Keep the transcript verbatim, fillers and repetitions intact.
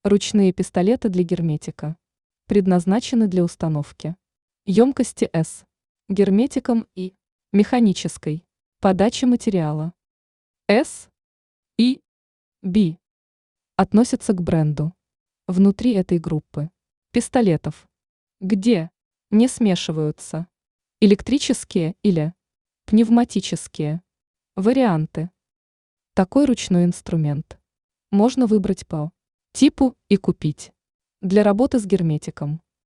Ручные пистолеты для герметика. Предназначены для установки емкости S, герметиком и механической подачи материала. S и B относятся к бренду. Внутри этой группы пистолетов, где не смешиваются электрические или пневматические варианты. Такой ручной инструмент можно выбрать по типу и купить для работы с герметиком.